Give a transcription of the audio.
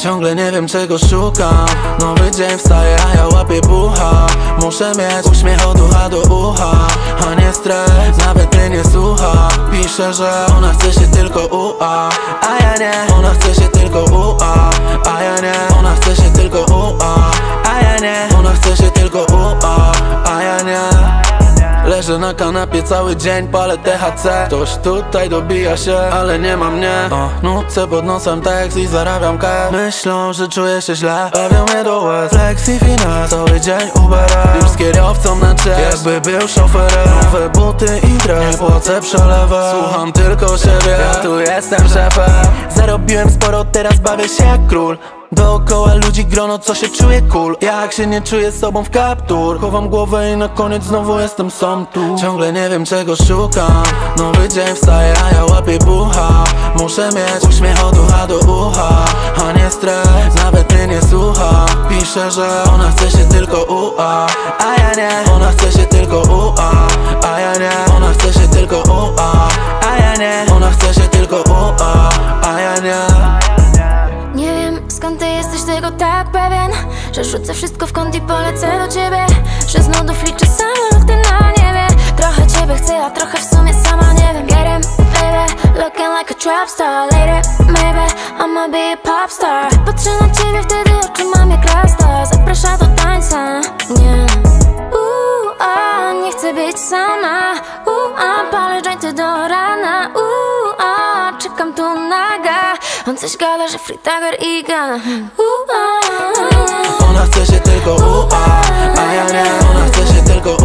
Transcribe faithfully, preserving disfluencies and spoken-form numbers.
Ciągle nie wiem czego szukam. Nowy dzień wstaje, a ja łapię bucha. Muszę mieć uśmiech od ucha do ucha, a nie stres, nawet mnie nie słucha. Pisze, że ona chce się tylko ua, a ja nie. Ona chce się tylko ua, a ja nie. Ona chce się tylko ua, a ja nie. Ona chce się tylko ua, a ja nie. Leżę na kanapie cały dzień, palę T H C. Ktoś tutaj dobija się, ale nie ma mnie. O, nucę pod nosem tekst i zarabiam cash. Myślą, że czuję się źle, bawią mnie do łez. Flexi finesse, cały dzień Uberem. Już z kierowcą na cześć, jakby był szoferem. Nowe buty i dres, nie płacę przelewem. Słucham tylko siebie, ja tu jestem szefem. Zarobiłem sporo, teraz bawię się jak król. Dookoła ludzi grono, co się czuje cool. Jak się nie czuję sobą w kaptur, chowam głowę i na koniec znowu jestem sam tu. Ciągle nie wiem czego szukam. Nowy dzień wstaje, a ja łapię bucha. Muszę mieć uśmiech od ucha do ucha, a nie stres, nawet mnie nie słucha. Pisze, że ona chce się tylko ua, a ja nie. Ona chce się tylko ua, a ja nie. Ona chce się tylko ua, a ja nie. Ona chce się tylko ua, a ja nie. Nie wiem skąd ty jesteś tego tak pewien, że rzucę wszystko w kąt i polecę do ciebie. Że z nudów liczę samolot na niebie. Trochę ciebie chcę, a trochę w sumie sama nie wiem. Get him, baby, looking like a trap star. Later, maybe, I'ma be a pop star. Gdy patrzę na ciebie, wtedy oczy mam jak rasta. Zaprasza do tańca, nie. Uuu, a, nie chcę być sama. Uuu, a, palę jointy do rana. Uuu, a, czekam tu naga. On coś gada, że free tiger i gun. Ona chce się tylko ua, a ja nie. Ona chce się tylko